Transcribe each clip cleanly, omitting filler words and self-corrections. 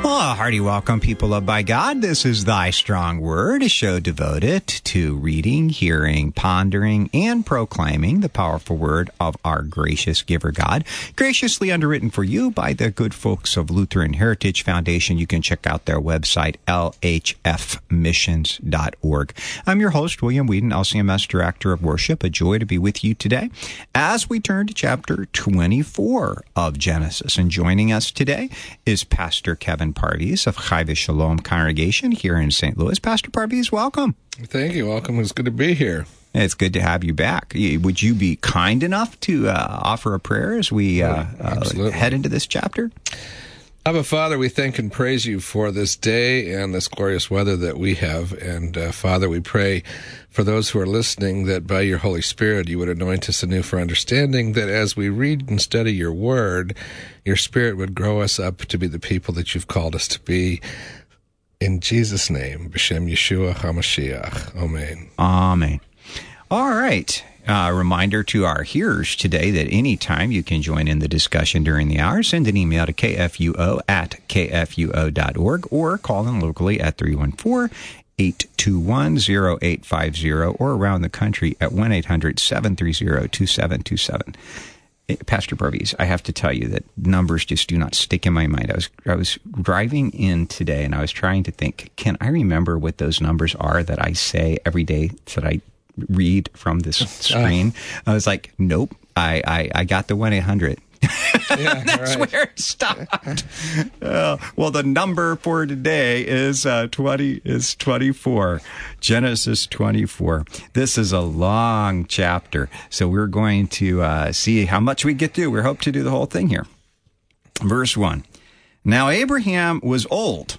Well, a hearty welcome, people loved by God. This is Thy Strong Word, a show devoted to reading, hearing, pondering, and proclaiming the powerful word of our gracious giver God, graciously underwritten for you by the good folks of Lutheran Heritage Foundation. You can check out their website, lhfmissions.org. I'm your host, William Whedon, LCMS Director of Worship. A joy to be with you today as we turn to chapter 24 of Genesis. And joining us today is Pastor Kevin Parviz of Chai V'Shalom Congregation here in St. Louis. Pastor Parviz, welcome. Thank you. Welcome. It's good to be here. It's good to have you back. Would you be kind enough to offer a prayer as we head into this chapter? Abba, Father, we thank and praise you for this day and this glorious weather that we have. And Father, we pray for those who are listening that by your Holy Spirit you would anoint us anew for understanding, that as we read and study your word, your Spirit would grow us up to be the people that you've called us to be. In Jesus' name, B'Shem Yeshua HaMashiach. Amen. Amen. All right. Reminder to our hearers today that anytime you can join in the discussion during the hour, send an email to kfuo@kfuo.org or call in locally at 314-821-0850 or around the country at 1-800-730-2727. Pastor Parviz, I have to tell you that numbers just do not stick in my mind. I was driving in today and I was trying to think, can I remember what those numbers are that I say every day that I read from this screen? I was like, nope, I got the 1-800. Yeah, that's right. Where it stopped. Well, the number for today is 24. Genesis 24. This is a long chapter, so we're going to see how much we get through. We hope to do the whole thing here. Verse 1. Now Abraham was old,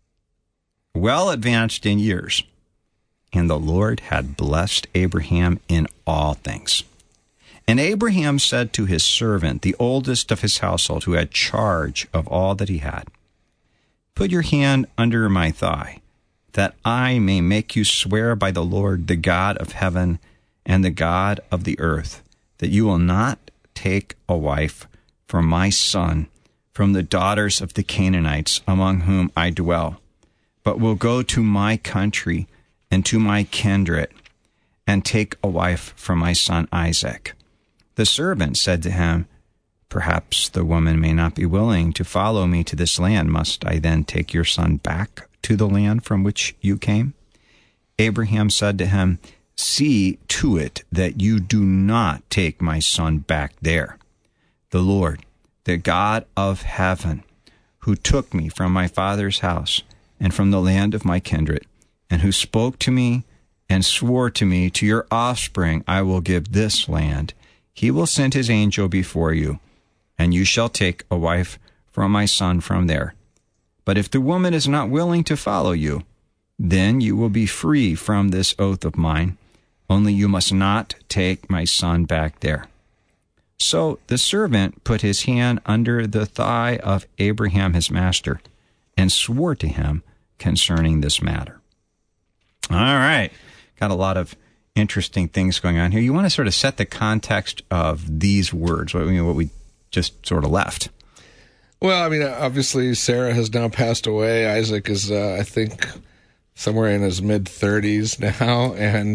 well advanced in years, and the Lord had blessed Abraham in all things. And Abraham said to his servant, the oldest of his household, who had charge of all that he had, put your hand under my thigh, that I may make you swear by the Lord, the God of heaven and the God of the earth, that you will not take a wife for my son from the daughters of the Canaanites among whom I dwell, but will go to my country and to my kindred, and take a wife for my son Isaac. The servant said to him, perhaps the woman may not be willing to follow me to this land. Must I then take your son back to the land from which you came? Abraham said to him, see to it that you do not take my son back there. The Lord, the God of heaven, who took me from my father's house and from the land of my kindred, and who spoke to me and swore to me, to your offspring I will give this land. He will send his angel before you, and you shall take a wife from my son from there. But if the woman is not willing to follow you, then you will be free from this oath of mine. Only you must not take my son back there. So the servant put his hand under the thigh of Abraham his master, and swore to him concerning this matter. All right. Got a lot of interesting things going on here. You want to sort of set the context of these words, what we just sort of left. Well, I mean, obviously Sarah has now passed away. Isaac is, I think, somewhere in his mid-30s now,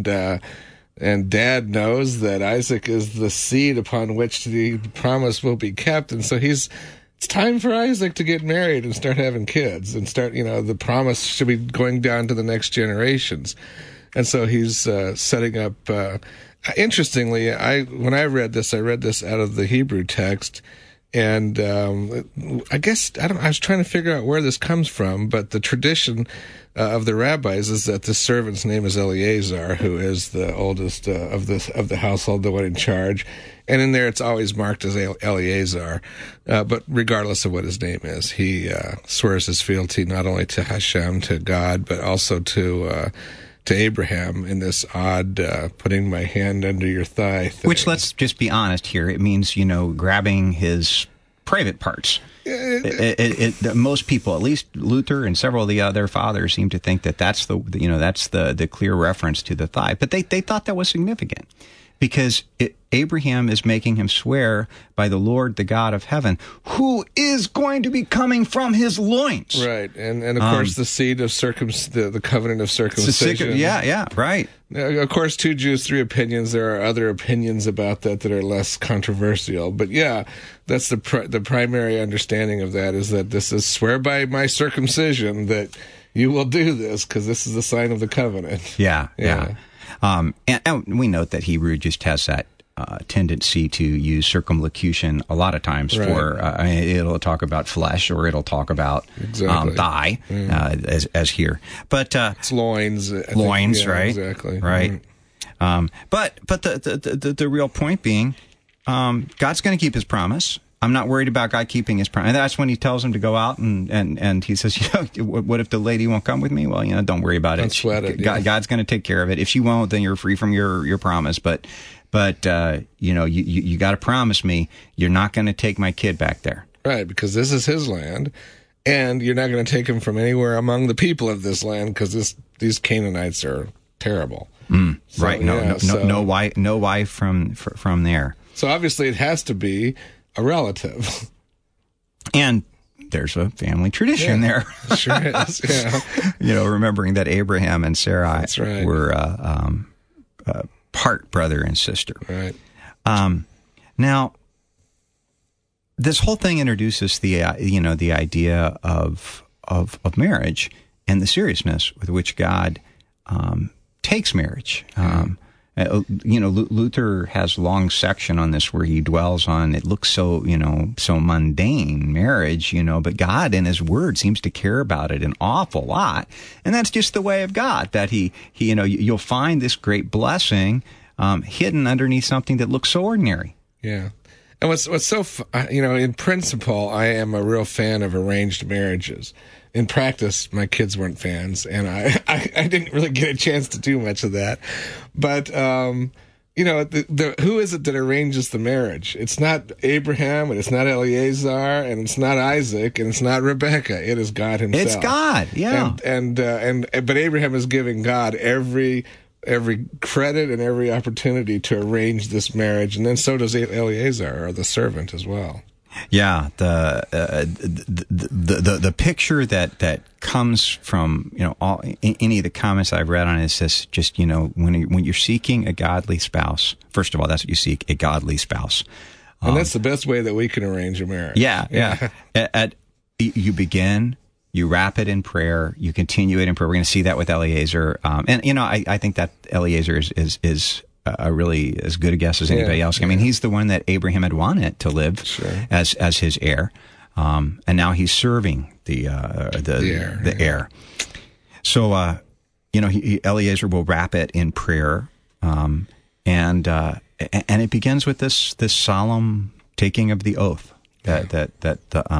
and Dad knows that Isaac is the seed upon which the promise will be kept, and so it's time for Isaac to get married and start having kids and start, the promise should be going down to the next generations. And so he's setting up. Interestingly, when I read this out of the Hebrew text, and I guess I was trying to figure out where this comes from, but the tradition of the rabbis is that the servant's name is Eleazar, who is the oldest of the household, the one in charge, and in there it's always marked as Eleazar. But regardless of what his name is, he swears his fealty not only to Hashem, to God, but also to Abraham in this odd putting my hand under your thigh thing. Which, let's just be honest here, it means, grabbing his private parts. Most people, at least Luther and several of the other fathers, seem to think that that's the clear reference to the thigh. But they thought that was significant, because Abraham is making him swear by the Lord, the God of heaven, who is going to be coming from his loins. Right. And of course, the seed of the covenant of circumcision. Yeah, right. Of course, 2 Jews, 3 opinions. There are other opinions about that are less controversial. But yeah, that's the primary understanding of that, is that this is swear by my circumcision that you will do this, because this is the sign of the covenant. Yeah. And we note that Hebrew just has that tendency to use circumlocution a lot of times for it'll talk about flesh, or it'll talk about thigh, as here. But it's loins. Loins, right? Exactly. Right. But the real point being, God's going to keep his promise. I'm not worried about God keeping his promise. And that's when he tells him to go out and he says, what if the lady won't come with me? Well, don't worry about it. Don't sweat it. God's going to take care of it. If she won't, then you're free from your promise. But you got to promise me you're not going to take my kid back there. Right, because this is his land, and you're not going to take him from anywhere among the people of this land, because these Canaanites are terrible. So, right. No wife from there. So obviously it has to be a relative. And there's a family tradition there. Sure is, yeah. Remembering that Abraham and Sarai were part brother and sister. Right. Now, this whole thing introduces the idea of marriage and the seriousness with which God takes marriage. Luther has a long section on this where he dwells on, it looks so mundane, marriage, but God in his word seems to care about it an awful lot. And that's just the way of God, that he you'll find this great blessing hidden underneath something that looks so ordinary. Yeah. And what's so, in principle, I am a real fan of arranged marriages. In practice, my kids weren't fans, and I didn't really get a chance to do much of that. But, who is it that arranges the marriage? It's not Abraham, and it's not Eliezer, and it's not Isaac, and it's not Rebekah. It is God himself. It's God, yeah. But Abraham is giving God every credit and every opportunity to arrange this marriage, and then so does Eliezer, or the servant, as well. Yeah, the picture that comes from any of the comments I've read on it is this: just when you're seeking a godly spouse, first of all, that's what you seek, a godly spouse, and that's the best way that we can arrange a marriage. Yeah. You begin. You wrap it in prayer. You continue it in prayer. We're going to see that with Eliezer. I think that Eliezer is really as good a guess as anybody else. I mean, he's the one that Abraham had wanted to live as his heir. And now he's serving the heir. So, Eliezer will wrap it in prayer. And it begins with this solemn taking of the oath that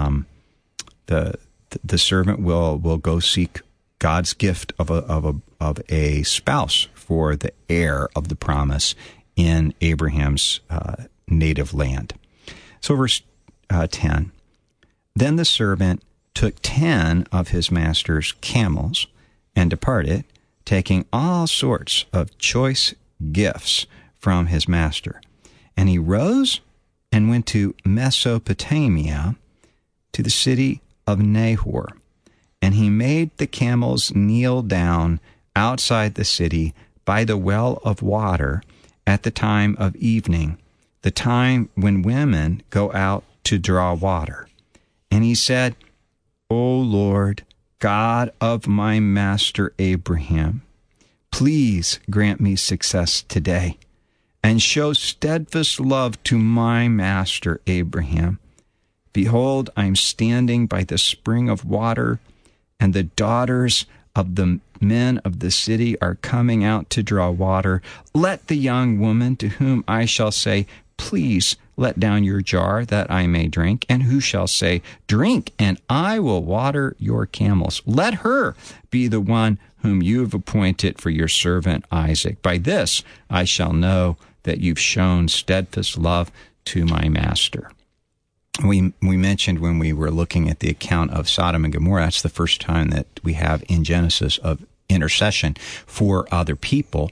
the servant will go seek God's gift of a spouse for the heir of the promise in Abraham's native land. So verse 10, then the servant took 10 of his master's camels and departed, taking all sorts of choice gifts from his master. And he rose and went to Mesopotamia, to the city of Nahor. And he made the camels kneel down outside the city by the well of water at the time of evening, the time when women go out to draw water. And he said, O Lord, God of my master Abraham, please grant me success today, and show steadfast love to my master Abraham. Behold, I am standing by the spring of water, and the daughters of the men of the city are coming out to draw water. Let the young woman to whom I shall say, please let down your jar that I may drink, and who shall say, drink, and I will water your camels. Let her be the one whom you have appointed for your servant Isaac. By this I shall know that you've shown steadfast love to my master. We mentioned when we were looking at the account of Sodom and Gomorrah, that's the first time that we have in Genesis of intercession for other people.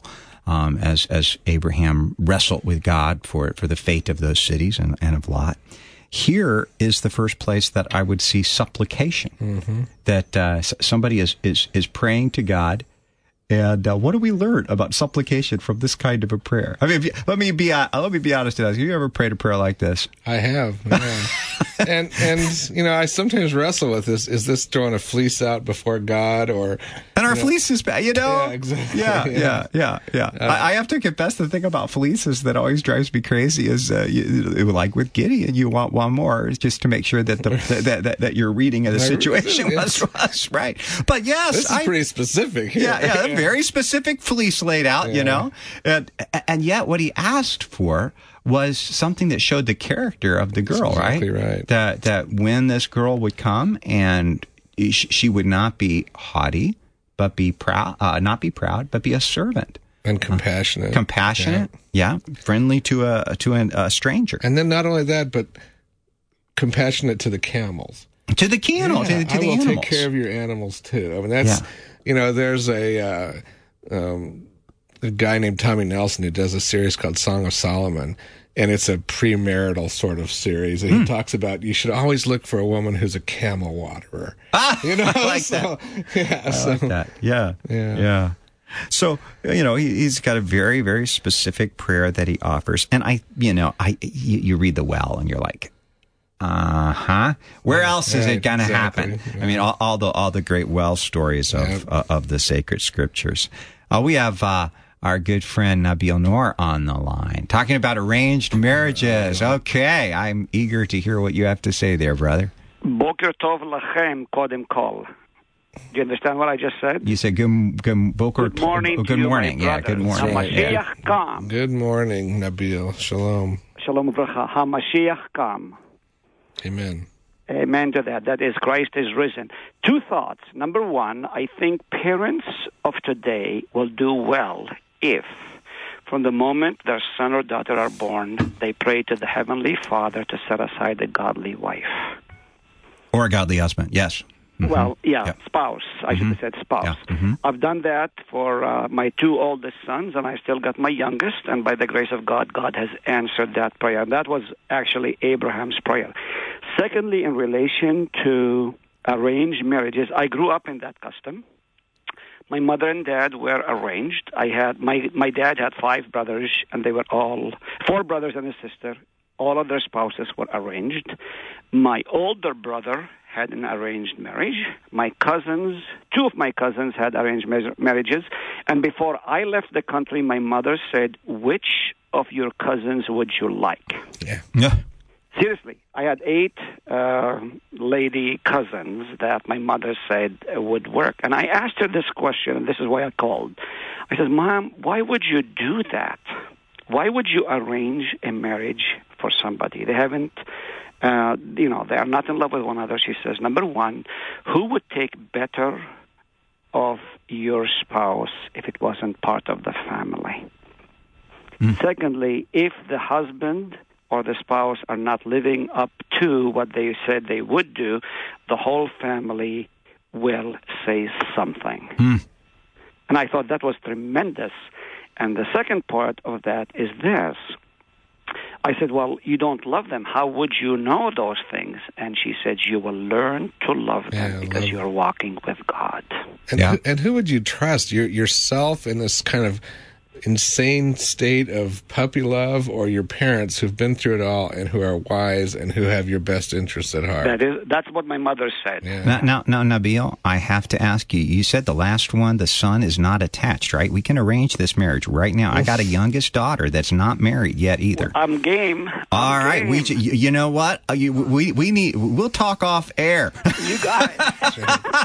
as Abraham wrestled with God for the fate of those cities and of Lot. Here is the first place that I would see supplication, that somebody is praying to God. And what do we learn about supplication from this kind of a prayer? I mean, let me be honest. Have you ever prayed a prayer like this? I have, yeah. and I sometimes wrestle with this. Is this throwing a fleece out before God, or? And our fleece is bad, Yeah, exactly. Yeah. I have to confess, the thing about fleeces that always drives me crazy is, like with Gideon, you want one more just to make sure that that your reading of the situation was right. But yes, this is pretty specific. Yeah. Very specific fleece laid out, and yet what he asked for was something that showed the character of the girl, exactly right? That when this girl would come, and she would not be haughty, but be proud, not be proud, but be a servant and compassionate, friendly to a stranger, and then not only that, but compassionate to the camels. To the camels, to the animals. Take care of your animals too. I mean, that's there's a guy named Tommy Nelson who does a series called Song of Solomon, and it's a premarital sort of series. And he talks about you should always look for a woman who's a camel waterer. I like that. Yeah, I like that. Yeah. So, he's got a very, very specific prayer that he offers, and you read the well, and you're like, where else is it going to happen? Yeah. I mean, all the great well stories of the sacred scriptures. We have our good friend Nabil Noor on the line, talking about arranged marriages. Okay, I'm eager to hear what you have to say there, brother. Boker tov lachem kodem kol. Do you understand what I just said? You said good morning. Good morning. Good morning. Yeah, good morning. HaMashiach kam. Good morning, Nabil. Shalom. Shalom uvracha. HaMashiach kam. Amen. Amen to that. That is, Christ is risen. Two thoughts. Number one, I think parents of today will do well if, from the moment their son or daughter are born, they pray to the Heavenly Father to set aside a godly wife. Or a godly husband, yes. Mm-hmm. Well, spouse. I should have said spouse. Yeah. Mm-hmm. I've done that for my two oldest sons, and I still got my youngest, and by the grace of God, God has answered that prayer. That was actually Abraham's prayer. Secondly, in relation to arranged marriages, I grew up in that custom. My mother and dad were arranged. I had my dad had 5 brothers, and they were all 4 brothers and a sister. All of their spouses were arranged. My older brother had an arranged marriage. My cousins, 2 of my cousins had arranged marriages. And before I left the country, my mother said, which of your cousins would you like? Yeah. Seriously, I had 8 lady cousins that my mother said would work. And I asked her this question, and this is why I called. I said, Mom, why would you do that? Why would you arrange a marriage for somebody? They haven't, they are not in love with one another. She says, number one, who would take better of your spouse if it wasn't part of the family? Secondly, if the husband or the spouse are not living up to what they said they would do, the whole family will say something. And I thought that was tremendous. And the second part of that is this. I said, well, you don't love them. How would you know those things? And she said, you will learn to love them because you're walking with God. And who would you trust? Yourself in this kind of insane state of puppy love, or your parents who've been through it all and who are wise and who have your best interests at heart? That's what my mother said. Yeah. Now, Nabil, I have to ask you, you said the last one, the son is not attached, right? We can arrange this marriage right now. I got a youngest daughter that's not married yet either. Well, I'm game. All right. You know what? We'll talk off air. You got it.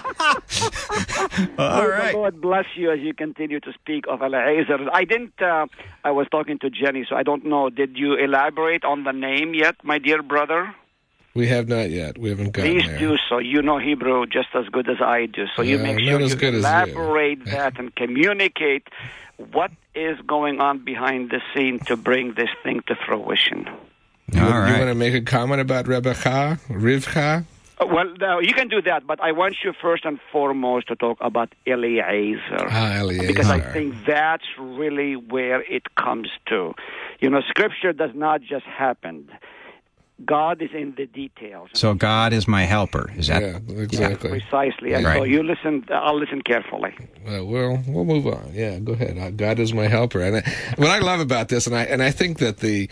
All right. The Lord bless you as you continue to speak of Eliezer. I was talking to Jenny, so I don't know. Did you elaborate on the name yet, my dear brother? We have not yet. We haven't gotten there. Please do so. You know Hebrew just as good as I do. So you make sure you elaborate that and communicate what is going on behind the scene to bring this thing to fruition. You want to make a comment about Rivka? Well, no, you can do that, but I want you first and foremost to talk about Eliezer. Eliezer. Because I think that's really where it comes to. Scripture does not just happen. God is in the details. So God is my helper. Is that? Yeah, exactly. Yeah, precisely. And Right. so you listen. I'll listen carefully. We'll move on. Yeah, go ahead. God is my helper. And what I love about this, and I think that the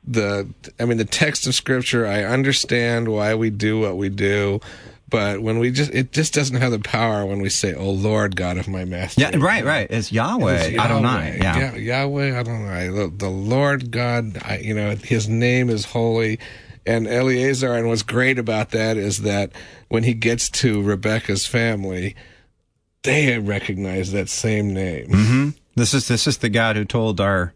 text of Scripture, I understand why we do what we do, but when it just doesn't have the power when we say, "Oh Lord, God of my master." Yeah, right. It's Yahweh Adonai. Yeah. Yahweh Adonai, the Lord God. His name is holy. And Eliezer, and what's great about that is that when he gets to Rebecca's family, they recognize that same name. Mm-hmm. This is the God who told our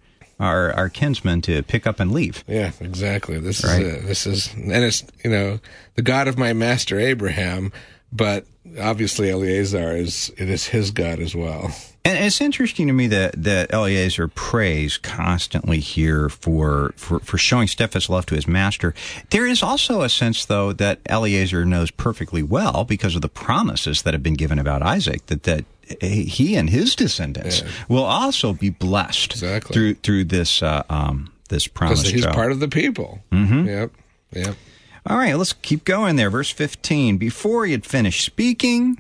kinsmen to pick up and leave. Yeah, exactly. This Right. is it. This is, and it's the God of my master Abraham, but obviously Eliezer is his God as well. And it's interesting to me that Eliezer prays constantly here for showing steadfast love to his master. There is also a sense, though, that Eliezer knows perfectly well, because of the promises that have been given about Isaac, that he and his descendants will also be blessed through this this promise. Because he's part of the people. Mm-hmm. Yep. All right, let's keep going there. Verse 15. Before he had finished speaking.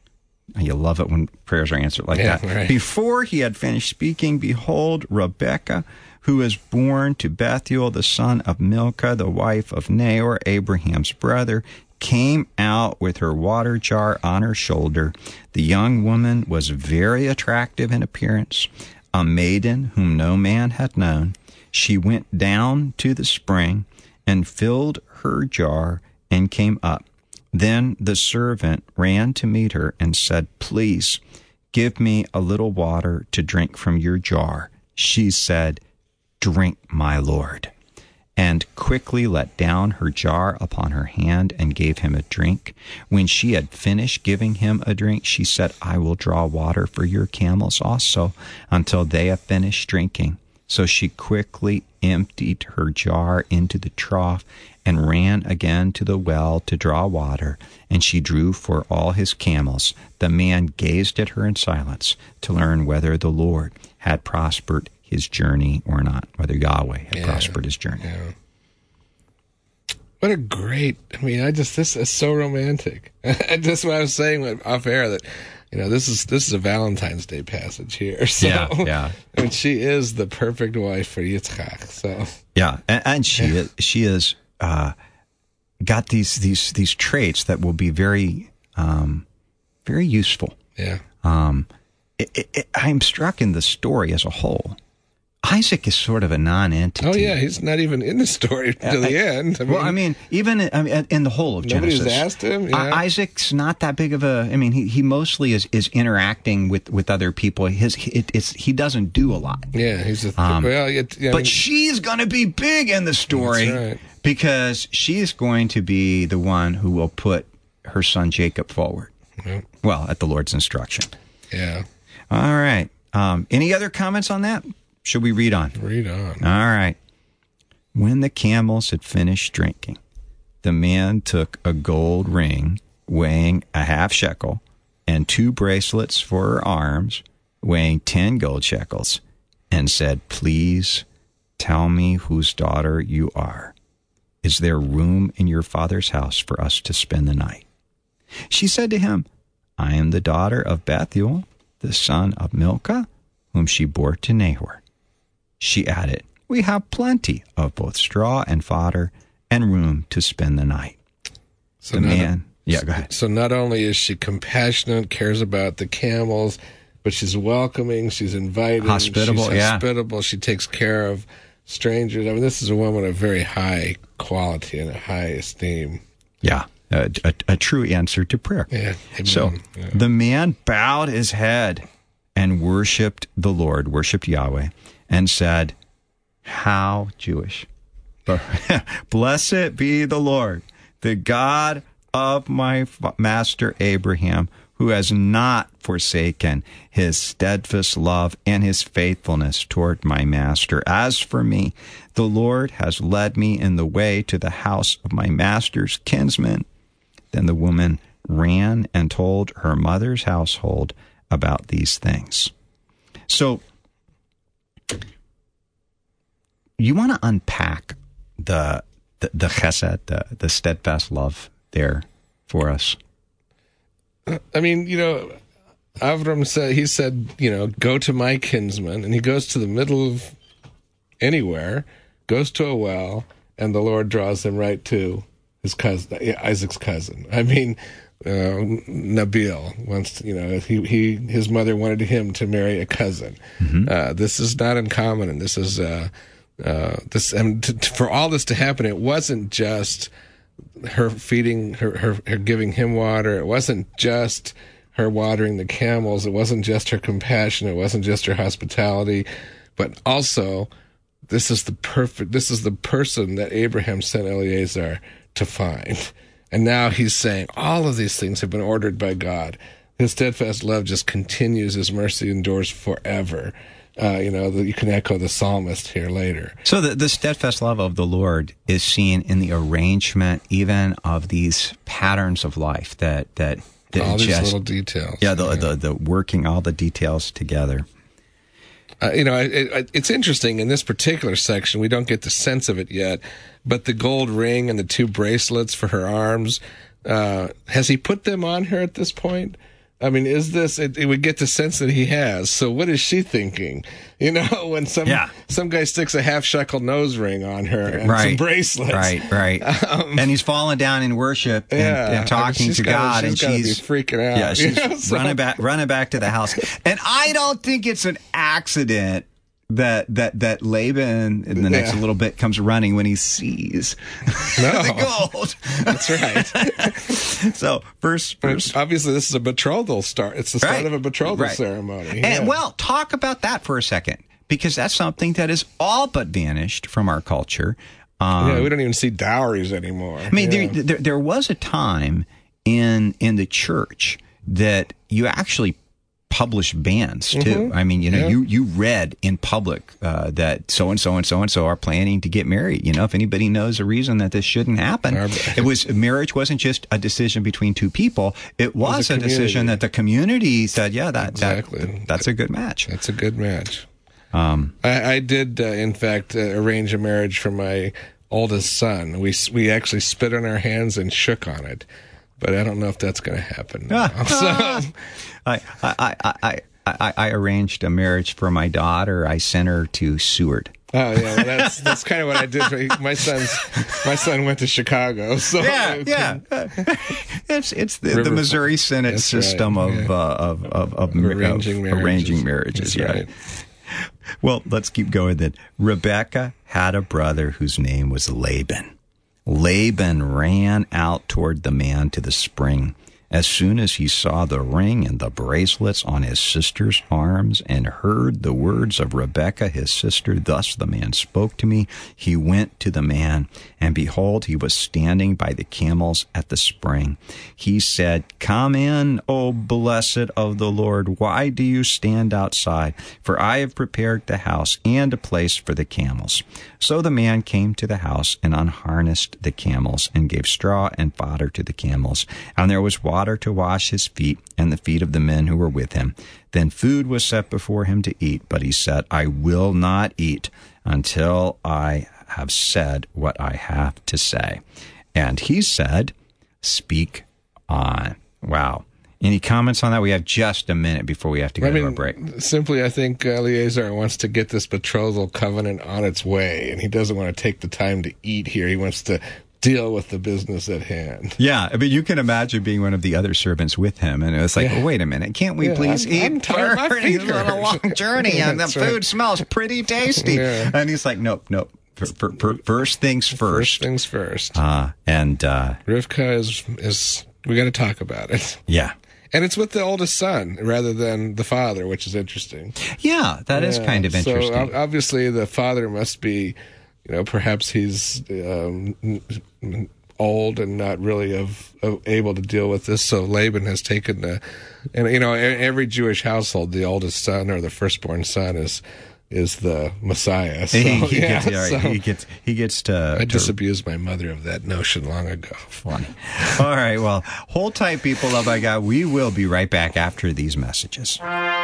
You love it when prayers are answered like that. Right. Before he had finished speaking, behold, Rebekah, who was born to Bethuel, the son of Milcah, the wife of Nahor, Abraham's brother, came out with her water jar on her shoulder. The young woman was very attractive in appearance, a maiden whom no man had known. She went down to the spring and filled her jar and came up. Then the servant ran to meet her and said, "Please, give me a little water to drink from your jar." She said, "Drink, my lord," and quickly let down her jar upon her hand and gave him a drink. When she had finished giving him a drink, she said, "I will draw water for your camels also until they have finished drinking." So she quickly emptied her jar into the trough and ran again to the well to draw water, and she drew for all his camels. The man gazed at her in silence to learn whether the Lord had prospered his journey or not, whether Yahweh had prospered his journey. Yeah. What a great, this is so romantic. That's what I was saying off air, that this is a Valentine's Day passage here. So, Yeah. And she is the perfect wife for Yitzchak. So yeah, and she is got these traits that will be very very useful. Yeah. I'm struck in the story as a whole. Isaac is sort of a non-entity. Oh yeah, he's not even in the story to the end. Even in the whole of Genesis, nobody's asked him. Yeah. Isaac's not that big of a. He mostly is interacting with other people. He doesn't do a lot. Yeah, he's but she's going to be big in the story, that's right. Because she's going to be the one who will put her son Jacob forward. Yep. Well, at the Lord's instruction. Yeah. All right. Any other comments on that? Should we read on? Read on. All right. When the camels had finished drinking, the man took a gold ring weighing a half shekel and 2 bracelets for her arms weighing 10 gold shekels and said, "Please tell me whose daughter you are. Is there room in your father's house for us to spend the night?" She said to him, "I am the daughter of Bethuel, the son of Milcah, whom she bore to Nahor." She added, "We have plenty of both straw and fodder and room to spend the night." So go ahead. So not only is she compassionate, cares about the camels, but she's welcoming, she's inviting, hospitable, she's hospitable, she takes care of strangers. This is a woman of very high quality and a high esteem. Yeah, a true answer to prayer. Yeah. So the man bowed his head and worshipped the Lord, worshipped Yahweh, and said, "How Jewish. Blessed be the Lord, the God of my master Abraham, who has not forsaken his steadfast love and his faithfulness toward my master. As for me, the Lord has led me in the way to the house of my master's kinsman. Then the woman ran and told her mother's household about these things. So you want to unpack the chesed, the steadfast love there for us? I mean, Avram said, go to my kinsman, and he goes to the middle of anywhere, goes to a well, and the Lord draws him right to his cousin, Isaac's cousin. I mean, Nabil wants, his mother wanted him to marry a cousin. Mm-hmm. This is not uncommon, and this is for all this to happen, it wasn't just her feeding her giving him water. It wasn't just her watering the camels. It wasn't just her compassion. It wasn't just her hospitality, but also this is the person that Abraham sent Eliezer to find. And now he's saying all of these things have been ordered by God. His steadfast love just continues. His mercy endures forever. You can echo the psalmist here later. So the steadfast love of the Lord is seen in the arrangement even of these patterns of life that all these little details. Yeah, the working all the details together. It's interesting in this particular section. We don't get the sense of it yet, but the gold ring and the 2 bracelets for her arms, has he put them on her at this point? I mean, is this, it would get the sense that he has. So what is she thinking? When some guy sticks a half-shekel nose ring on her and some bracelets. Right. And he's falling down in worship and talking to God. She's freaking out. Yeah, she's running back to the house. And I don't think it's an accident that Laban in the next little bit comes running when he sees the gold. That's right. So first, obviously this is a betrothal start. It's the start of a betrothal ceremony. And talk about that for a second, because that's something that is all but vanished from our culture. We don't even see dowries anymore. I mean, there was a time in the church that you actually published bans too. Mm-hmm. I mean, you read in public that so and so and so and so are planning to get married. If anybody knows a reason that this shouldn't happen, marriage wasn't just a decision between 2 people. It was a decision that the community said, that's a good match. That's a good match. I did, in fact, arrange a marriage for my oldest son. We actually spit on our hands and shook on it. But I don't know if that's going to happen. I arranged a marriage for my daughter. I sent her to Seward. Oh yeah, well, that's kind of what I did. My son went to Chicago. So it's the Missouri Senate system of arranging marriages. That's right. Well, let's keep going then. Rebekah had a brother whose name was Laban. Laban ran out toward the man to the spring. As soon as he saw the ring and the bracelets on his sister's arms and heard the words of Rebekah, his sister, thus the man spoke to me, he went to the man, and behold, he was standing by the camels at the spring. He said, "Come in, O blessed of the Lord. Why do you stand outside? For I have prepared the house and a place for the camels." So the man came to the house and unharnessed the camels and gave straw and fodder to the camels. And there was water to wash his feet and the feet of the men who were with him. Then food was set before him to eat, but he said, "I will not eat until I have said what I have to say." And he said, "Speak on." Wow. Any comments on that? We have just a minute before we have to go to our break. Simply, I think Eliezer wants to get this betrothal covenant on its way, and he doesn't want to take the time to eat here. He wants to deal with the business at hand. Yeah, but you can imagine being one of the other servants with him, and it's like, wait a minute, can't we please eat? I'm tired. My feet He's on a long journey, and the food smells pretty tasty. Yeah. And he's like, nope. First things first. First things first. Rivka is we got to talk about it. Yeah. And it's with the oldest son rather than the father, which is interesting. Yeah, that is kind of interesting. So obviously the father must be, perhaps he's old and not really able to deal with this. So Laban has taken every Jewish household, the oldest son or the firstborn son is is the Messiah. So, he gets to. I disabused my mother of that notion long ago. Funny. All right. Well, hold tight, people. Love by God. We will be right back after these messages.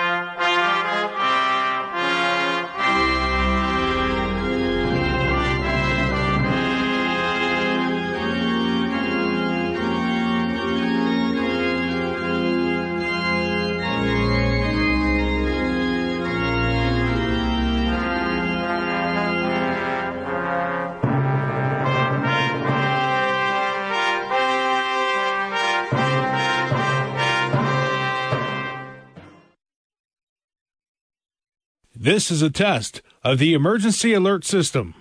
This is a test of the emergency alert system.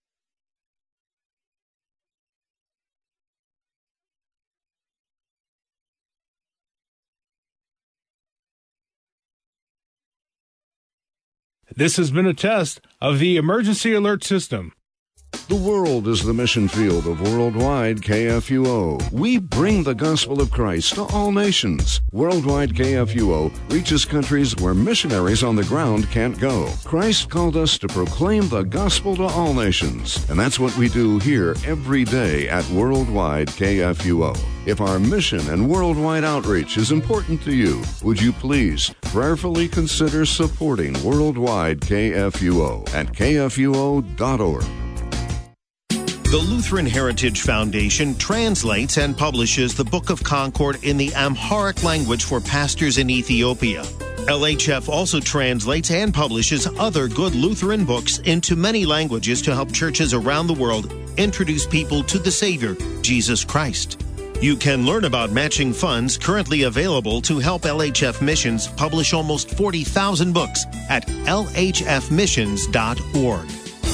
This has been a test of the emergency alert system. The world is the mission field of Worldwide KFUO. We bring the gospel of Christ to all nations. Worldwide KFUO reaches countries where missionaries on the ground can't go. Christ called us to proclaim the gospel to all nations, and that's what we do here every day at Worldwide KFUO. If our mission and worldwide outreach is important to you, would you please prayerfully consider supporting Worldwide KFUO at kfuo.org. The Lutheran Heritage Foundation translates and publishes the Book of Concord in the Amharic language for pastors in Ethiopia. LHF also translates and publishes other good Lutheran books into many languages to help churches around the world introduce people to the Savior, Jesus Christ. You can learn about matching funds currently available to help LHF Missions publish almost 40,000 books at lhfmissions.org.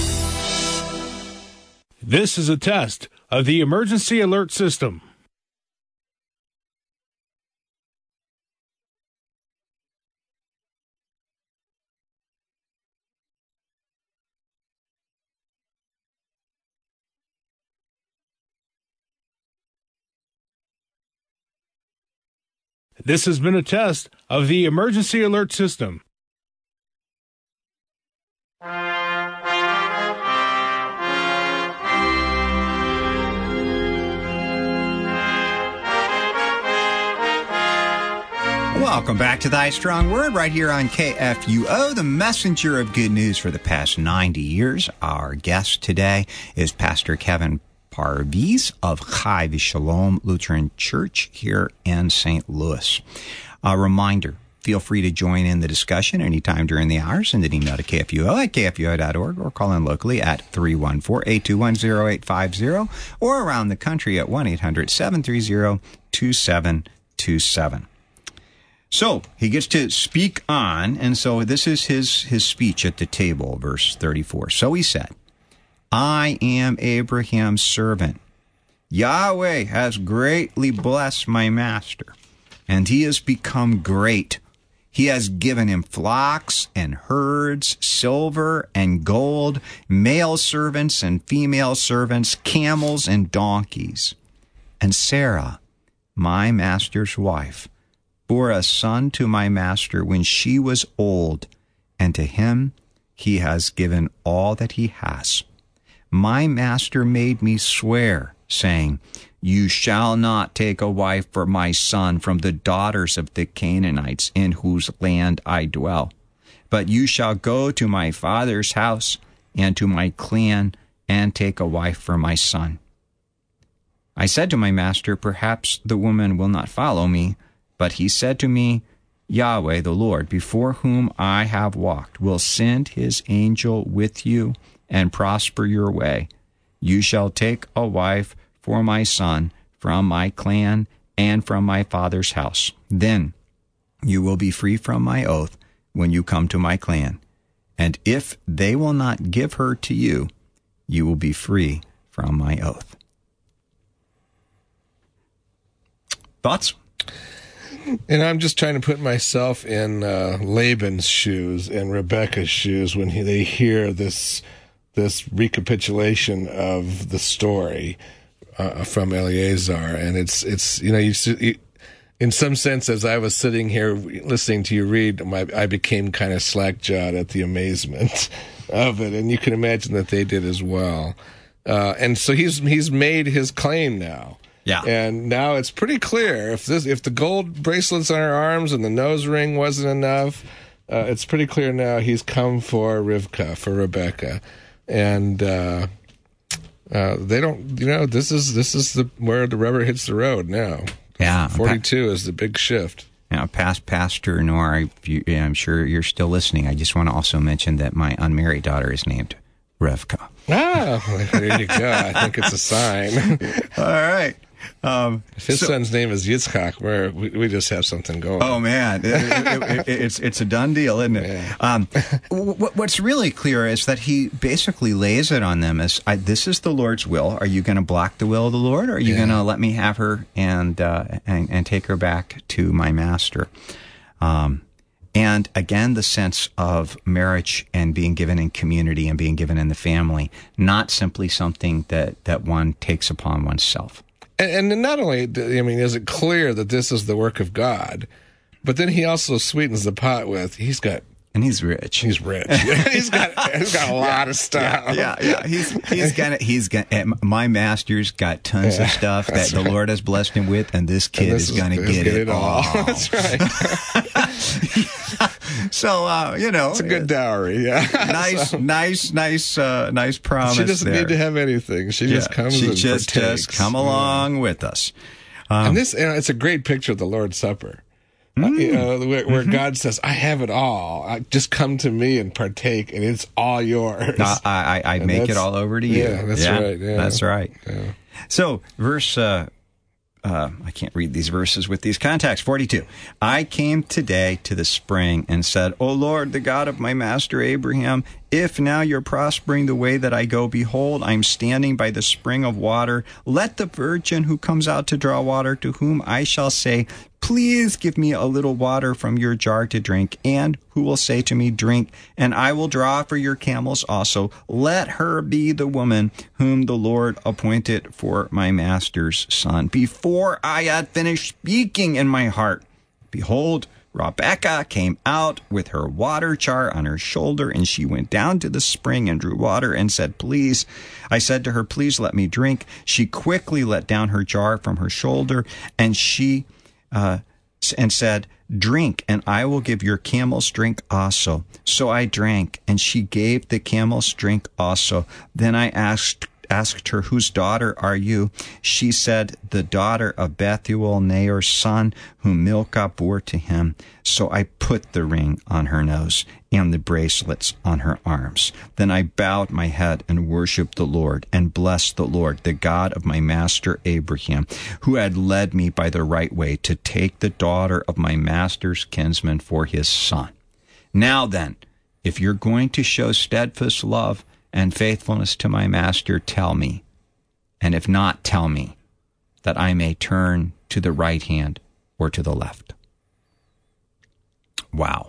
This is a test of the emergency alert system. This has been a test of the emergency alert system. Welcome back to Thy Strong Word right here on KFUO, the messenger of good news for the past 90 years. Our guest today is Pastor Kevin Parviz of Chai V'Shalom Lutheran Church here in St. Louis. A reminder, feel free to join in the discussion anytime during the hour. Send an email to KFUO at kfuo.org or call in locally at 314-821-0850 or around the country at 1-800-730-2727. So he gets to speak on, and so this is his speech at the table, verse 34. So he said, I am Abraham's servant. Yahweh has greatly blessed my master, and he has become great. He has given him flocks and herds, silver and gold, male servants and female servants, camels and donkeys. And Sarah, my master's wife, bore a son to my master when she was old, and to him he has given all that he has. My master made me swear, saying, You shall not take a wife for my son from the daughters of the Canaanites in whose land I dwell, but you shall go to my father's house and to my clan and take a wife for my son. I said to my master, Perhaps the woman will not follow me. But he said to me, Yahweh, the Lord, before whom I have walked, will send his angel with you and prosper your way. You shall take a wife for my son from my clan and from my father's house. Then you will be free from my oath when you come to my clan. And if they will not give her to you, you will be free from my oath. Thoughts? And I'm just trying to put myself in Laban's shoes and Rebecca's shoes when they hear this recapitulation of the story from Eleazar, and it's in some sense, as I was sitting here listening to you read, I became kind of slack-jawed at the amazement of it, and you can imagine that they did as well. And so he's made his claim now. Yeah. And now it's pretty clear if the gold bracelets on her arms and the nose ring wasn't enough, it's pretty clear now he's come for Rivka, for Rebecca, and they don't. This is where the rubber hits the road now. Yeah. 42 is the big shift. Now, Pastor Nora, I'm sure you're still listening. I just want to also mention that my unmarried daughter is named Rivka. Ah, there you go. I think it's a sign. All right. If his son's name is Yitzchak, we just have something going. Oh man, it's a done deal, isn't it? Yeah. What's really clear is that he basically lays it on them as, "This is the Lord's will. Are you going to block the will of the Lord, or are you going to let me have her and take her back to my master?" And again, the sense of marriage and being given in community and being given in the family, not simply something that one takes upon oneself. And not only, is it clear that this is the work of God, but then he also sweetens the pot with, and he's rich. He's rich. he's got a lot of stuff. Yeah. He's got. My master's got tons of stuff that the Lord has blessed him with, and this kid is going to get it all. That's right. So it's a good dowry. Yeah. nice promise. She doesn't need to have anything. She just comes. She and just come along with us. And this, it's a great picture of the Lord's Supper. Where God says, "I have it all. Just come to me and partake, and it's all yours." I make it all over to you. Yeah, that's right. Yeah. That's right. Yeah. So, verse. I can't read these verses with these contacts. 42. I came today to the spring and said, "O Lord, the God of my master Abraham, if now you're prospering the way that I go, behold, I'm standing by the spring of water. Let the virgin who comes out to draw water, to whom I shall say, please give me a little water from your jar to drink, and who will say to me, drink, and I will draw for your camels also. Let her be the woman whom the Lord appointed for my master's son." Before I had finished speaking in my heart, behold, Rebekah came out with her water jar on her shoulder, and she went down to the spring and drew water and said, "Please." I said to her, "Please let me drink." She quickly let down her jar from her shoulder, and said, "Drink, and I will give your camels drink also." So I drank, and she gave the camels drink also. Then I asked her, "Whose daughter are you?" She said, "The daughter of Bethuel, Naor's son, whom Milcah bore to him." So I put the ring on her nose and the bracelets on her arms. Then I bowed my head and worshipped the Lord and blessed the Lord, the God of my master Abraham, who had led me by the right way to take the daughter of my master's kinsman for his son. Now then, if you're going to show steadfast love and faithfulness to my master, tell me. And if not, tell me, that I may turn to the right hand or to the left. Wow.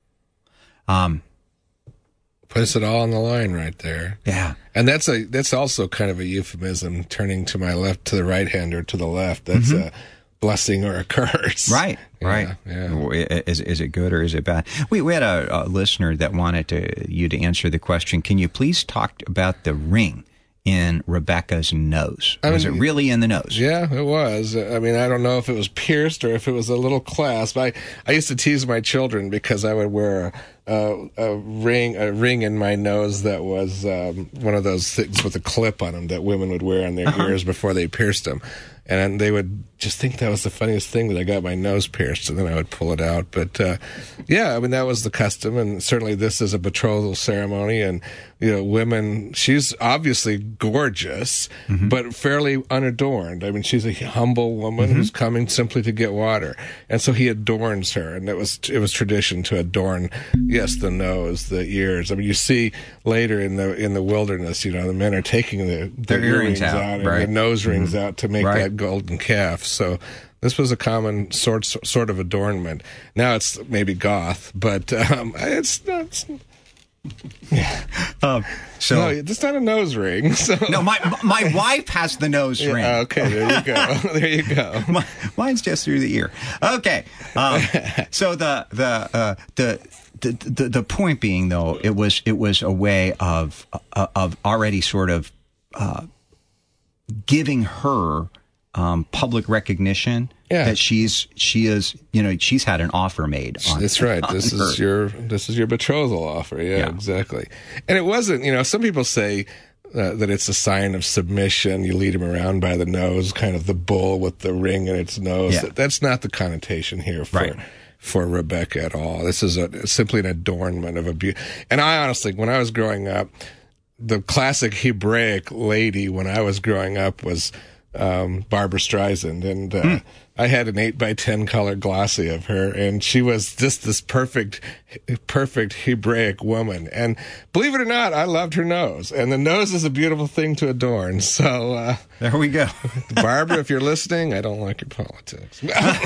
Puts it all on the line right there. Yeah. And that's also kind of a euphemism, turning to my left, to the right hand, or to the left. That's a blessing or a curse. Right. Yeah. Is it good or is it bad? We had a listener that wanted you to answer the question. Can you please talk about the ring in Rebecca's nose? Was it really in the nose? Yeah, it was. I don't know if it was pierced or if it was a little clasp. I used to tease my children because I would wear a ring in my nose that was one of those things with a clip on them that women would wear on their ears before they pierced them. And they would just think that was the funniest thing, that I got my nose pierced, and then I would pull it out. But, that was the custom, and certainly this is a betrothal ceremony, and, women, she's obviously gorgeous, but fairly unadorned. She's a humble woman who's coming simply to get water. And so he adorns her, and it was tradition to adorn, yes, the nose, the ears. You see later in the wilderness, the men are taking their earrings out and right? their nose rings out to make that golden calf. So this was a common sort of adornment. Now it's maybe goth, but it's So No, that's not a nose ring. So. no, my wife has the nose ring. Okay, there you go. There you go. Mine's just through the ear. Okay, so the point being, though, it was a way of already sort of giving her public recognition that she is she's had an offer made on. That's right. On this is your betrothal offer. Yeah, exactly. And it wasn't. Some people say that it's a sign of submission. You lead him around by the nose, kind of the bull with the ring in its nose. Yeah. That's not the connotation here for Rebecca at all. This is simply an adornment of a beauty. And I honestly, when I was growing up, the classic Hebraic lady when I was growing up was Barbara Streisand, and I had an 8x10 color glossy of her, and she was just this perfect Hebraic woman. And believe it or not, I loved her nose, and the nose is a beautiful thing to adorn. So there we go. Barbara, if you're listening, I don't like your politics.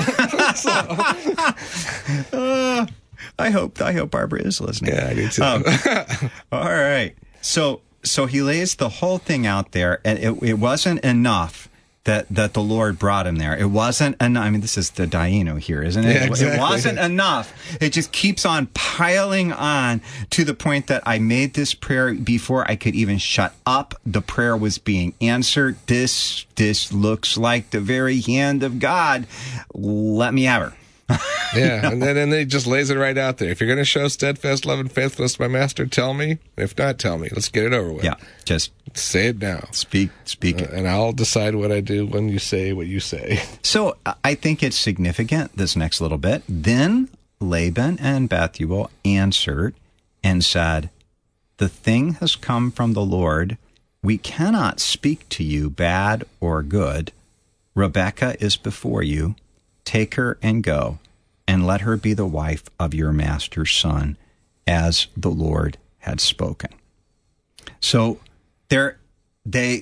I hope Barbara is listening. Yeah, I do too. All right. So he lays the whole thing out there, and it wasn't enough that the Lord brought him there. It wasn't enough. I mean, this is the Daino here, isn't it? Yeah, exactly. It wasn't enough. It just keeps on piling on to the point that I made this prayer before I could even shut up. The prayer was being answered. This looks like the very hand of God. Let me have her. Yeah, and then he just lays it right out there. If you're going to show steadfast love and faithfulness to my master, tell me. If not, tell me. Let's get it over with. Yeah, just say it now. Speak it. And I'll decide what I do when you say what you say. So I think it's significant, this next little bit. Then Laban and Bethuel answered and said, "The thing has come from the Lord. We cannot speak to you bad or good. Rebekah is before you. Take her and go, and let her be the wife of your master's son, as the Lord had spoken." So they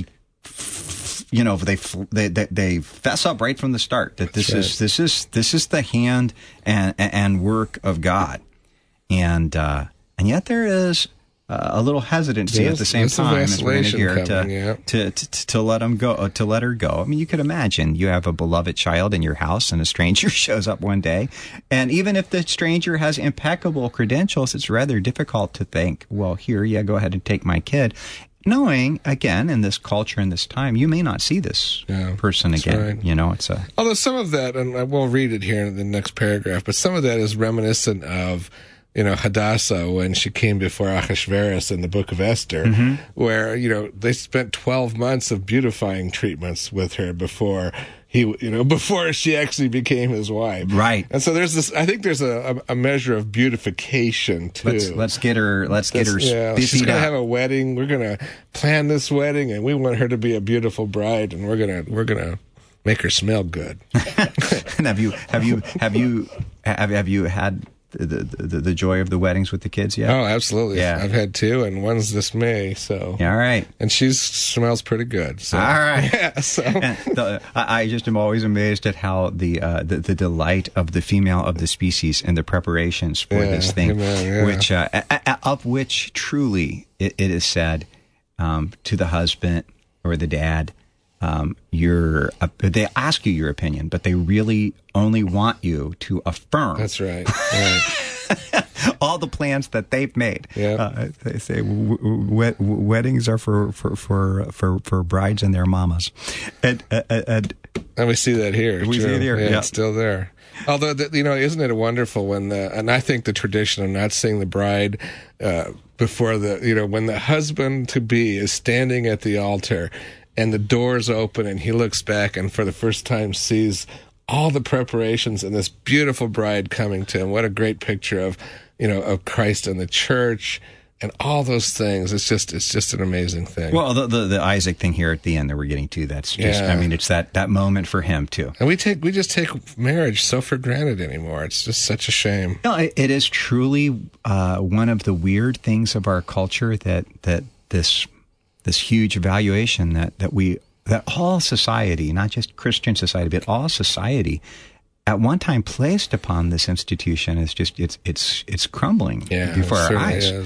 fess up right from the start that this is the hand and work of God, and yet there is a little hesitancy at the same time as we're going to hear to let him go, to let her go. I mean, you could imagine you have a beloved child in your house and a stranger shows up one day, and even if the stranger has impeccable credentials, it's rather difficult to think, well, here, go ahead and take my kid. Knowing, again, in this culture, in this time, you may not see this person again. Right. It's a... Although some of that, and I won't read it here in the next paragraph, but some of that is reminiscent of Hadassah when she came before Ahasuerus in the book of Esther, where, they spent 12 months of beautifying treatments with her before before she actually became his wife. Right. And so I think there's a measure of beautification too. Let's get her. Yeah, she's going to have a wedding. We're going to plan this wedding, and we want her to be a beautiful bride, and we're going to make her smell good. And have you had the joy of the weddings with the kids yet? Oh, absolutely. Yeah. I've had 2, and one's this May. So all right, and she smells pretty good. So. All right. Yeah, so I just am always amazed at how the delight of the female of the species and the preparations for this thing, which of which truly it is said to the husband or the dad. They ask you your opinion, but they really only want you to affirm. That's right. All the plans that they've made. Yeah. They say weddings are for brides and their mamas, and we see that here. We see it here. Yeah, it's still there. Although, isn't it wonderful and I think the tradition of not seeing the bride before when the husband to be is standing at the altar. And the doors open, and he looks back, and for the first time sees all the preparations and this beautiful bride coming to him. What a great picture of Christ and the church and all those things. It's just an amazing thing. Well, the Isaac thing here at the end that we're getting to, that's just, it's that moment for him too. And we just take marriage so for granted anymore. It's just such a shame. No, it is truly one of the weird things of our culture that this huge valuation that all society, not just Christian society, but all society, at one time placed upon this institution is just it's crumbling before our eyes.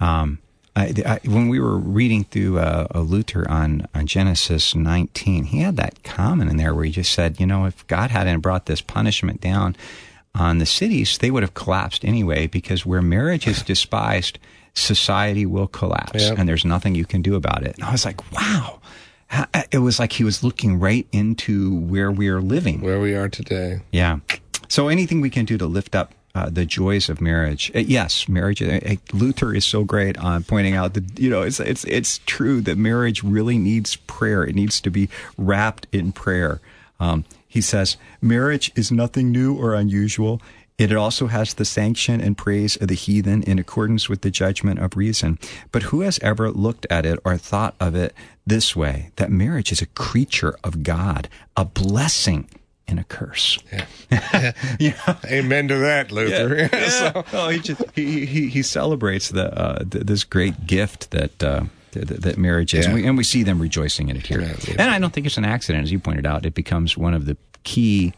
When we were reading through Luther on Genesis 19, he had that comment in there where he just said, if God hadn't brought this punishment down on the cities, they would have collapsed anyway, because where marriage is despised, society will collapse, and there's nothing you can do about it. And I was like, wow. It was like he was looking right into where we are living. Where we are today. Yeah. So anything we can do to lift up the joys of marriage. Yes, marriage. Luther is so great on pointing out that it's true that marriage really needs prayer. It needs to be wrapped in prayer. He says marriage is nothing new or unusual. It also has the sanction and praise of the heathen in accordance with the judgment of reason. But who has ever looked at it or thought of it this way, that marriage is a creature of God, a blessing and a curse? Yeah. Amen to that, Luther. Yeah. So. He celebrates this great gift that marriage is, and we see them rejoicing in it here. And I don't think it's an accident, as you pointed out. It becomes one of the key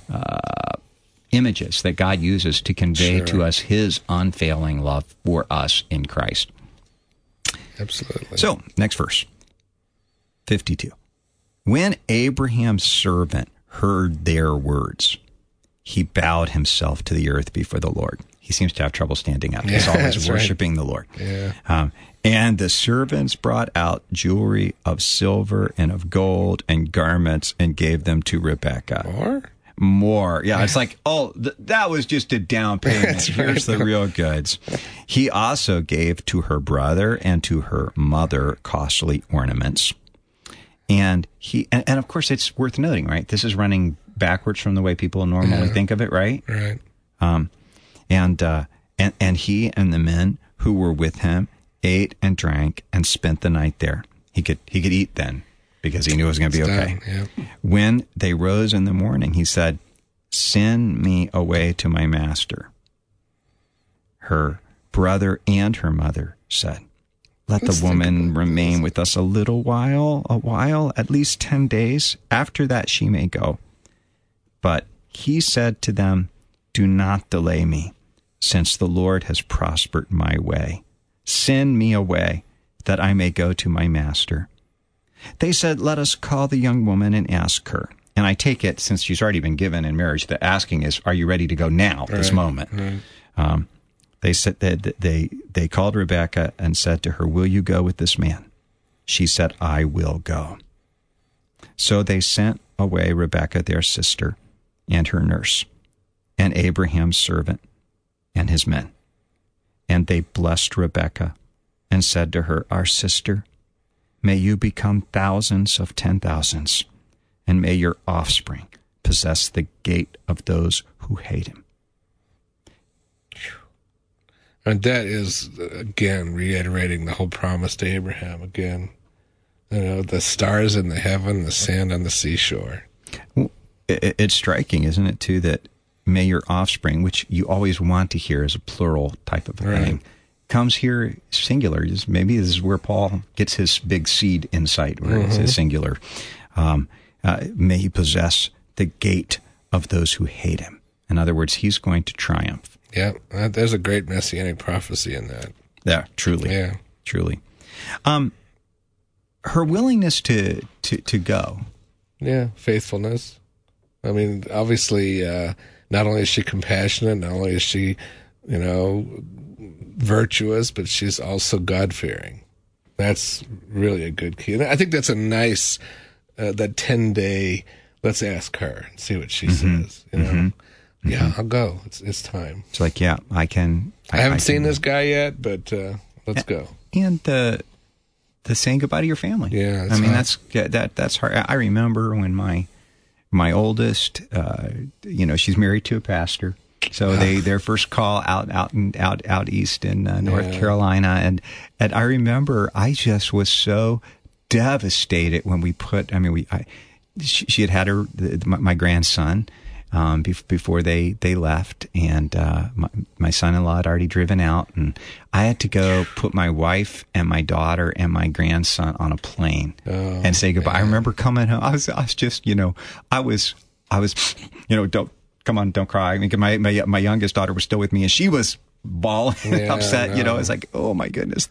images that God uses to convey to us His unfailing love for us in Christ. Absolutely. So, next verse, 52. When Abraham's servant heard their words, he bowed himself to the earth before the Lord. He seems to have trouble standing up. He's always worshiping the Lord. Yeah. And the servants brought out jewelry of silver and of gold and garments and gave them to Rebekah. More. Yeah, it's like, that was just a down payment. Here's the real goods. He also gave to her brother and to her mother costly ornaments. And of course, it's worth noting, right? This is running backwards from the way people normally think of it, right? Right. And he and the men who were with him ate and drank and spent the night there. He could eat then, because he knew it was going to be okay. Yeah. When they rose in the morning, he said, "Send me away to my master." Her brother and her mother said, "Let the woman remain with us a while, at least 10 days. After that she may go." But he said to them, "Do not delay me, since the Lord has prospered my way. Send me away, that I may go to my master." They said, "Let us call the young woman and ask her." And I take it, since she's already been given in marriage, the asking is, are you ready to go now, this moment? Right. They said that they called Rebekah and said to her, "Will you go with this man?" She said, "I will go." So they sent away Rebekah, their sister, and her nurse, and Abraham's servant, and his men. And they blessed Rebekah and said to her, "Our sister, may you become thousands of 10,000s, and may your offspring possess the gate of those who hate him." And that is, again, reiterating the whole promise to Abraham again. The stars in the heaven, the sand on the seashore. Well, it's striking, isn't it, too, that may your offspring, which you always want to hear as a plural type of thing, comes here singular. Maybe this is where Paul gets his big seed insight, where it's singular. May he possess the gate of those who hate him. In other words, he's going to triumph. Yeah, there's a great messianic prophecy in that. Yeah, truly. Yeah. Truly. Her willingness to go. Yeah, faithfulness. I mean, obviously, not only is she compassionate, not only is she, virtuous, but she's also God-fearing. That's really a good key. And I think that's a nice, that 10-day, let's ask her and see what she says, Yeah, I'll go. It's time. It's like, yeah, I can. I haven't seen this guy yet, but let's go. And the saying goodbye to your family. Yeah, I mean that's hard. I remember when my oldest, she's married to a pastor, so their first call out east in North Carolina, and I remember I just was so devastated when we put. I mean, she had my grandson. Before they left, and my son-in-law had already driven out, and I had to go put my wife and my daughter and my grandson on a plane and say goodbye. Man. I remember coming home. I was just, I was, don't cry. I mean, my youngest daughter was still with me, and she was bawling, upset. You know, it's like, oh my goodness,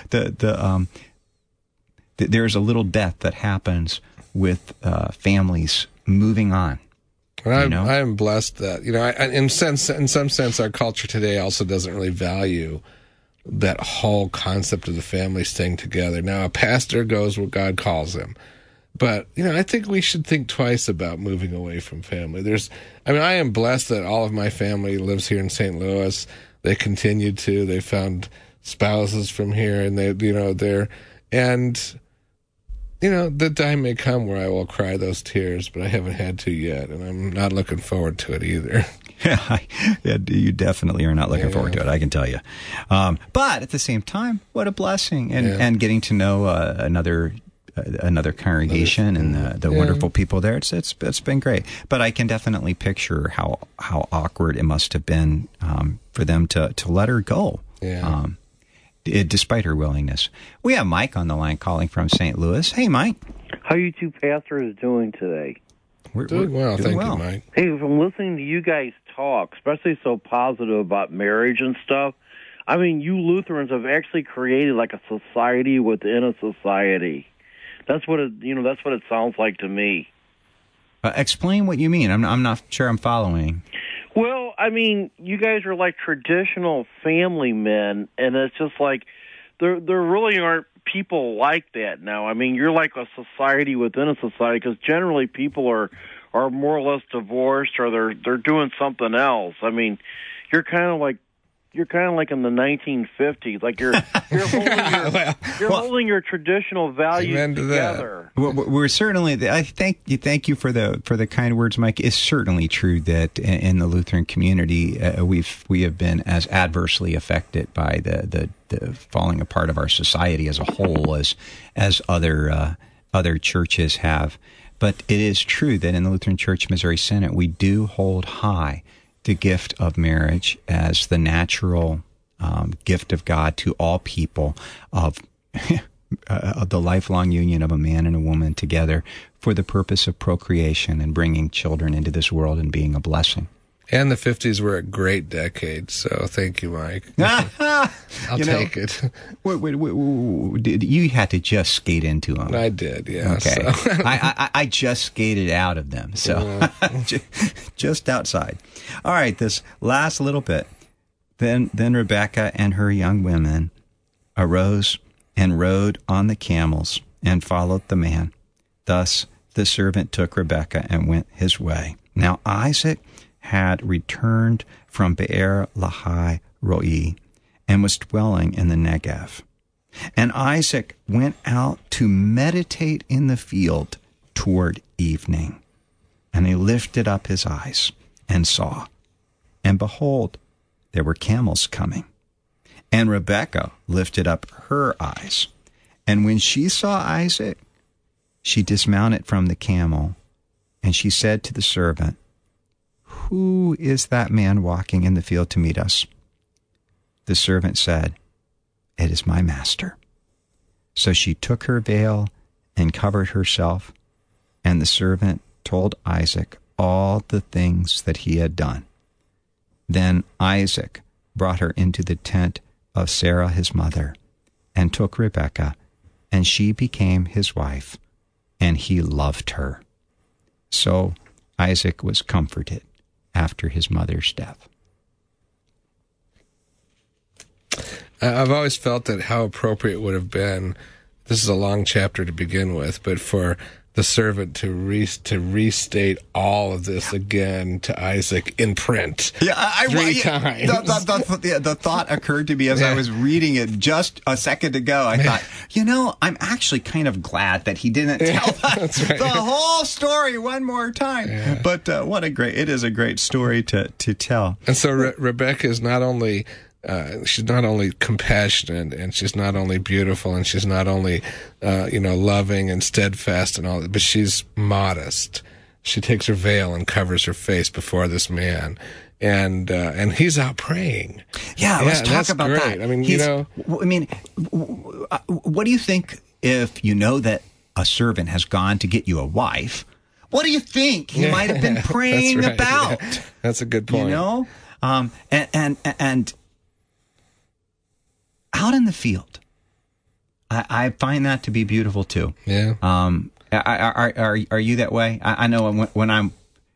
there's a little death that happens with families moving on. And I'm blessed that, in some sense, our culture today also doesn't really value that whole concept of the family staying together. Now, a pastor goes where God calls him. But, I think we should think twice about moving away from family. I am blessed that all of my family lives here in St. Louis. They continue to. They found spouses from here, and the time may come where I will cry those tears, but I haven't had to yet, and I'm not looking forward to it either. Yeah, you definitely are not looking forward to it, I can tell you. But at the same time, what a blessing, and getting to know another congregation and the wonderful people there. It's been great. But I can definitely picture how awkward it must have been for them to let her go. Yeah. Despite her willingness. We have Mike on the line calling from St. Louis. Hey, Mike. How are you two pastors doing today? We're doing well. Thank you, Mike. Hey, from listening to you guys talk, especially so positive about marriage and stuff, I mean, you Lutherans have actually created like a society within a society. That's what it sounds like to me. Explain what you mean. I'm not sure I'm following. Well, I mean, you guys are like traditional family men, and it's just like there really aren't people like that now. I mean, you're like a society within a society, because generally people are more or less divorced, or they're doing something else. I mean, you're kind of like in the 1950s. Like you're holding your traditional values together. Well, we're certainly. I thank you for the kind words, Mike. It's certainly true that in the Lutheran community we have been as adversely affected by the falling apart of our society as a whole as other churches have. But it is true that in the Lutheran Church Missouri Synod we do hold high the gift of marriage as the natural gift of God to all people of the lifelong union of a man and a woman together for the purpose of procreation and bringing children into this world and being a blessing. And the 50s were a great decade, so thank you, Mike. I'll take it. You had to just skate into them. I did, yeah. Okay. So. I just skated out of them, so just outside. All right, this last little bit. Then Rebekah and her young women arose and rode on the camels and followed the man. Thus the servant took Rebekah and went his way. Now Isaac had returned from Beer Lahai Roi and was dwelling in the Negev. And Isaac went out to meditate in the field toward evening. And he lifted up his eyes and saw, and behold, there were camels coming. And Rebekah lifted up her eyes, and when she saw Isaac, she dismounted from the camel, and she said to the servant, "Who is that man walking in the field to meet us?" The servant said, "It is my master." So she took her veil and covered herself, and the servant told Isaac all the things that he had done. Then Isaac brought her into the tent of Sarah his mother, and took Rebekah, and she became his wife, and he loved her. So Isaac was comforted after his mother's death. I've always felt that how appropriate it would have been, this is a long chapter to begin with, but for the servant to restate all of this again to Isaac in print. Three times. The thought occurred to me as I was reading it just a second ago. I thought, I'm actually kind of glad that he didn't tell us the whole story one more time. Yeah. But it is a great story to tell. And so Rebekah is not only she's not only compassionate, and she's not only beautiful, and she's not only loving and steadfast and all that, but she's modest. She takes her veil and covers her face before this man, and he's out praying. Yeah, let's talk about great. that. I mean, what do you think if you know that a servant has gone to get you a wife? What do you think he might have been praying about? Yeah. That's a good point. And out in the field. I find that to be beautiful too. Yeah. Are you that way? I know when I'm.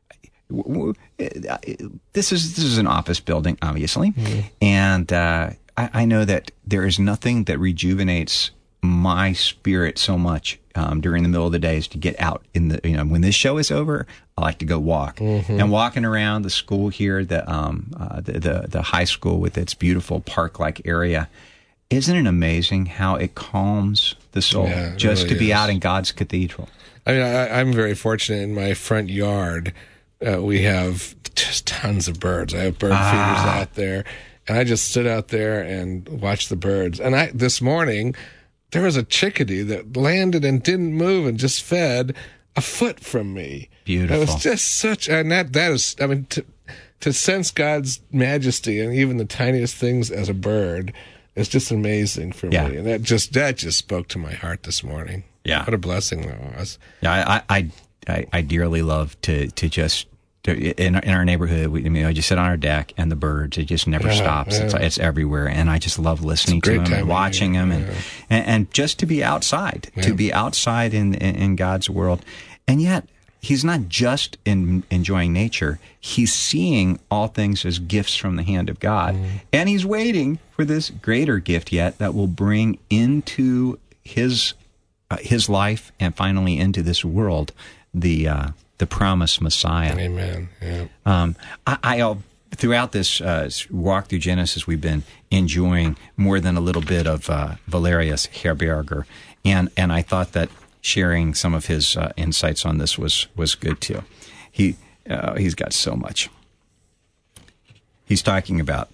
This is an office building, obviously, and I know that there is nothing that rejuvenates my spirit so much during the middle of the day is to get out in the when this show is over. I like to go walk and walking around the school here, the high school with its beautiful park-like area. Isn't it amazing how it calms the soul just really to be is. out in God's cathedral? I mean, I'm very fortunate in my front yard. We have just tons of birds. I have bird feeders out there, and I just sit out there and watch the birds. And this morning, there was a chickadee that landed and didn't move and just fed a foot from me. Beautiful. It was just such, and that is, I mean, to sense God's majesty and even the tiniest things as a bird is just amazing for me. And that just spoke to my heart this morning. Yeah. What a blessing that was. Yeah, I dearly love to just in our neighborhood. I just sit on our deck and the birds. It just never stops. Yeah. It's everywhere, and I just love listening to them and watching them, and just to be outside, in God's world, and yet. He's not just enjoying nature. He's seeing all things as gifts from the hand of God. And he's waiting for this greater gift yet that will bring into his life and finally into this world the promised Messiah. Amen. Yeah. I'll throughout this walk through Genesis, we've been enjoying more than a little bit of Valerius Herberger. And I thought that sharing some of his insights on this was good too. He's got so much. He's talking about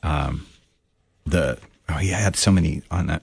he had so many on that,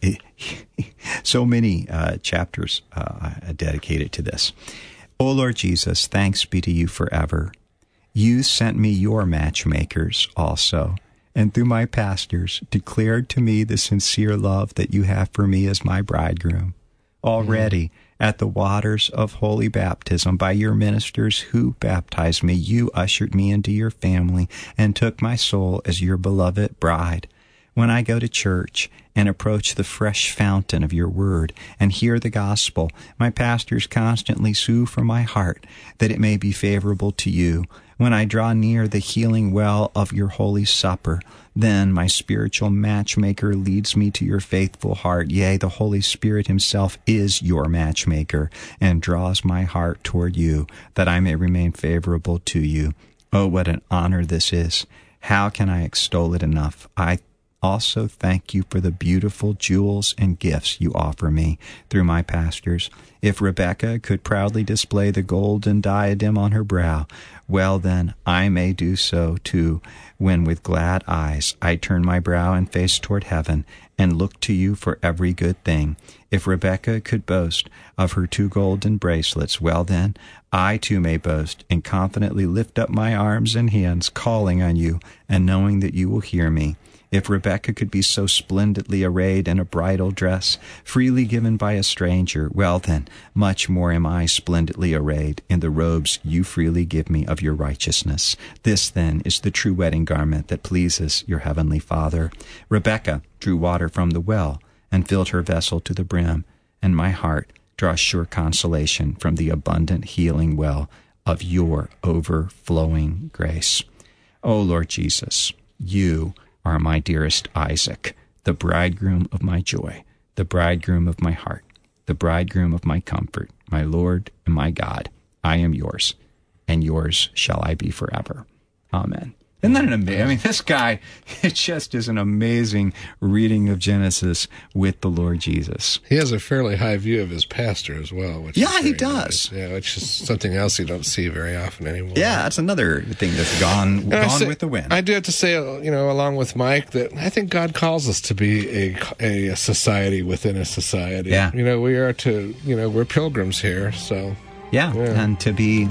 so many chapters dedicated to this. O Lord Jesus, thanks be to you forever. You sent me your matchmakers also, and through my pastors declared to me the sincere love that you have for me as my bridegroom. Already at the waters of holy baptism by your ministers who baptized me, you ushered me into your family and took my soul as your beloved bride. When I go to church and approach the fresh fountain of your word and hear the gospel, my pastors constantly sue for my heart that it may be favorable to you. When I draw near the healing well of your holy supper, then my spiritual matchmaker leads me to your faithful heart. Yea, the Holy Spirit himself is your matchmaker and draws my heart toward you, that I may remain favorable to you. Oh, what an honor this is. How can I extol it enough? I also thank you for the beautiful jewels and gifts you offer me through my pastors. If Rebekah could proudly display the golden diadem on her brow, well then, I may do so too, when with glad eyes I turn my brow and face toward heaven and look to you for every good thing. If Rebekah could boast of her 2 golden bracelets, well then, I too may boast and confidently lift up my arms and hands, calling on you and knowing that you will hear me. If Rebekah could be so splendidly arrayed in a bridal dress, freely given by a stranger, well then, much more am I splendidly arrayed in the robes you freely give me of your righteousness. This then is the true wedding garment that pleases your heavenly Father. Rebekah drew water from the well and filled her vessel to the brim, and my heart draws sure consolation from the abundant healing well of your overflowing grace. O Lord Jesus, you are my dearest Isaac, the bridegroom of my joy, the bridegroom of my heart, the bridegroom of my comfort, my Lord and my God. I am yours, and yours shall I be forever. Amen. Isn't that an amazing? I mean, this guy, it just is an amazing reading of Genesis with the Lord Jesus. He has a fairly high view of his pastor as well. Which is he very does. Nice. Yeah, which is something else you don't see very often anymore. Yeah, that's another thing that's gone with the wind. I do have to say, along with Mike, that I think God calls us to be a society within a society. Yeah. We are we're pilgrims here, so. Yeah, and to be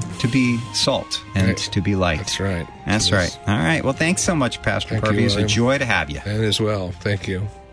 salt and to be light. That's right. That's right. All right. Well, thanks so much, Pastor Parby. It's a joy to have you. And as well. Thank you.